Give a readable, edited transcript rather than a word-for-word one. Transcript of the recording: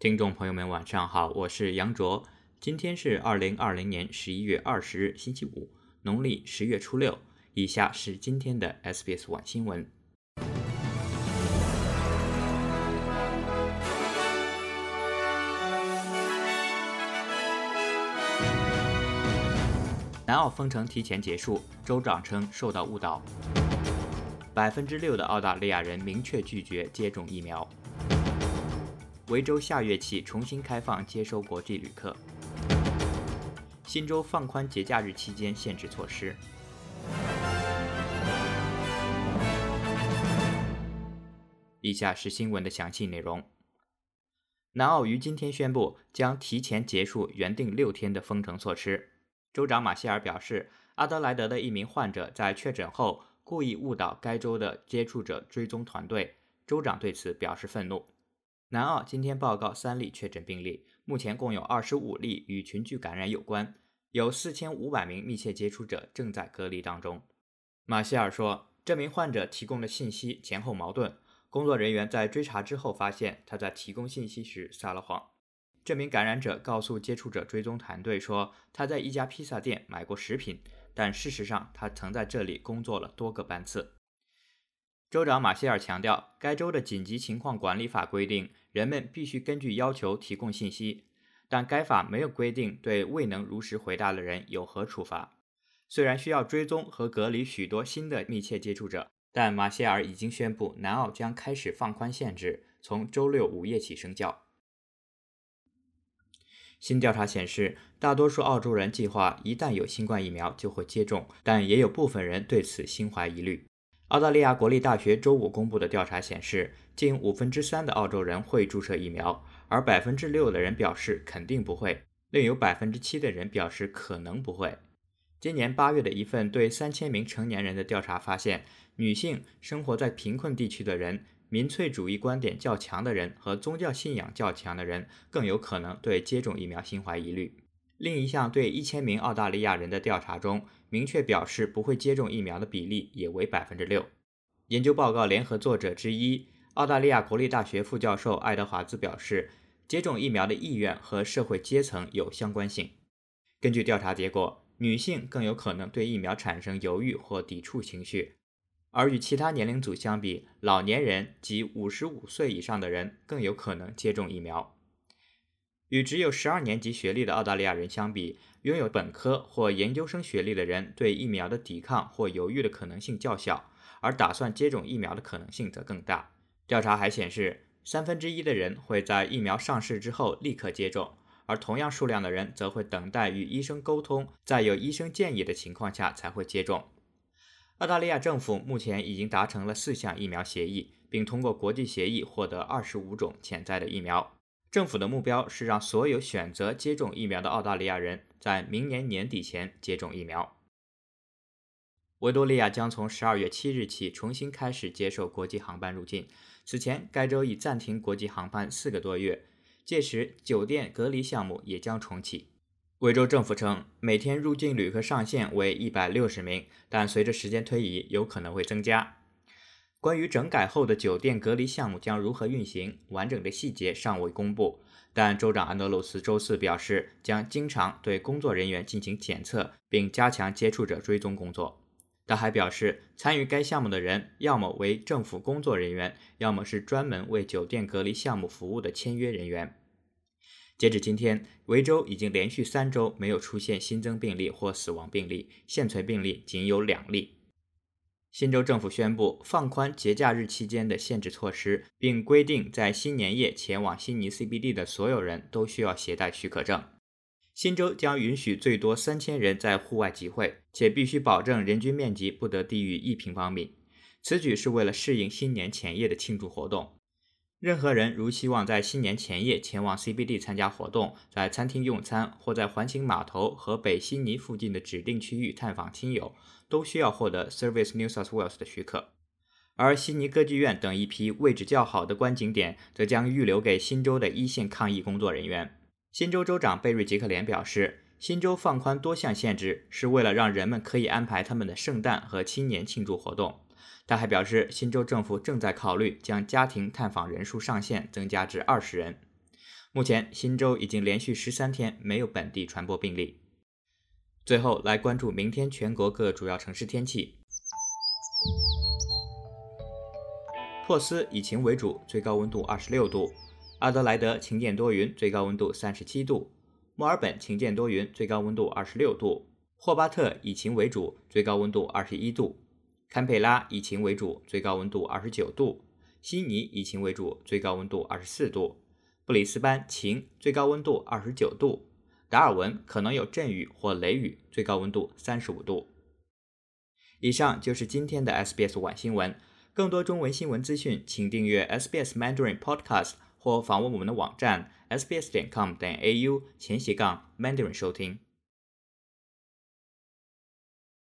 听众朋友们晚上好，我是杨卓。今天是2020年11月20日星期五，农历10月初六。以下是今天的 SBS 晚新闻。南澳封城提前结束，州长称受到误导。6%的澳大利亚人明确拒绝接种疫苗。维州下月起重新开放接收国际旅客。新州放宽节假日期间限制措施。以下是新闻的详细内容。南澳于今天宣布将提前结束原定6天的封城措施。州长马歇尔表示，阿德莱德的一名患者在确诊后故意误导该州的接触者追踪团队，州长对此表示愤怒。南澳今天报告3例确诊病例，目前共有25例与群聚感染有关，有4500名密切接触者正在隔离当中。马歇尔说，这名患者提供的信息前后矛盾，工作人员在追查之后发现他在提供信息时撒了谎。这名感染者告诉接触者追踪团队说，他在一家披萨店买过食品，但事实上他曾在这里工作了多个班次。州长马歇尔强调，该州的紧急情况管理法规定，人们必须根据要求提供信息，但该法没有规定对未能如实回答的人有何处罚。虽然需要追踪和隔离许多新的密切接触者，但马歇尔已经宣布南澳将开始放宽限制，从周六午夜起生效。新调查显示，大多数澳洲人计划一旦有新冠疫苗就会接种，但也有部分人对此心怀疑虑。澳大利亚国立大学周五公布的调查显示，近3%的澳洲人会注射疫苗，而6%的人表示肯定不会，另有7%的人表示可能不会。今年8月的一份对3000名成年人的调查发现，女性、生活在贫困地区的人、民粹主义观点较强的人和宗教信仰较强的人更有可能对接种疫苗心怀疑虑。另一项对1000名澳大利亚人的调查中，明确表示不会接种疫苗的比例也为6%。研究报告联合作者之一，澳大利亚国立大学副教授爱德华兹表示，接种疫苗的意愿和社会阶层有相关性。根据调查结果，女性更有可能对疫苗产生犹豫或抵触情绪，而与其他年龄组相比，老年人及55岁以上的人更有可能接种疫苗。与只有12年级学历的澳大利亚人相比，拥有本科或研究生学历的人对疫苗的抵抗或犹豫的可能性较小，而打算接种疫苗的可能性则更大。调查还显示，1/3的人会在疫苗上市之后立刻接种，而同样数量的人则会等待与医生沟通，在有医生建议的情况下才会接种。澳大利亚政府目前已经达成了4项疫苗协议，并通过国际协议获得25种潜在的疫苗。政府的目标是让所有选择接种疫苗的澳大利亚人在明年年底前接种疫苗。维多利亚将从12月7日起重新开始接受国际航班入境，此前该州已暂停国际航班4个多月，届时酒店隔离项目也将重启。维州政府称，每天入境旅客上限为160名，但随着时间推移，有可能会增加。关于整改后的酒店隔离项目将如何运行，完整的细节尚未公布，但州长安德鲁斯周四表示，将经常对工作人员进行检测，并加强接触者追踪工作。他还表示，参与该项目的人要么为政府工作人员，要么是专门为酒店隔离项目服务的签约人员。截至今天，维州已经连续3周没有出现新增病例或死亡病例，现存病例仅有2例。新州政府宣布放宽节假日期间的限制措施，并规定在新年夜前往悉尼 CBD 的所有人都需要携带许可证。新州将允许最多3000人在户外集会，且必须保证人均面积不得低于1平方米。此举是为了适应新年前夜的庆祝活动。任何人如希望在新年前夜前往 CBD 参加活动，在餐厅用餐，或在环形码头和北悉尼附近的指定区域探访亲友，都需要获得 Service New South Wales 的许可。而悉尼歌剧院等一批位置较好的观景点则将预留给新州的一线抗疫工作人员。新州州长贝瑞杰克连表示，新州放宽多项限制是为了让人们可以安排他们的圣诞和新年庆祝活动。他还表示，新州政府正在考虑将家庭探访人数上限增加至20人。 目前新州已经连续13天没有本地传播病例。最后来关注明天全国各主要城市天气。珀斯以晴为主，最高温度26度；阿德莱德晴间多云，最高温度37度；墨尔本晴间多云，最高温度26度；霍巴特以晴为主，最高温度21度；堪培拉以晴为主，最高温度29度；悉尼以晴为主，最高温度24度；布里斯班晴，最高温度29度；达尔文可能有阵雨或雷雨，最高温度35度。以上就是今天的 SBS 晚新闻。更多中文新闻资讯，请订阅 SBS Mandarin Podcast 或访问我们的网站 sbs.com.au/Mandarin 收听。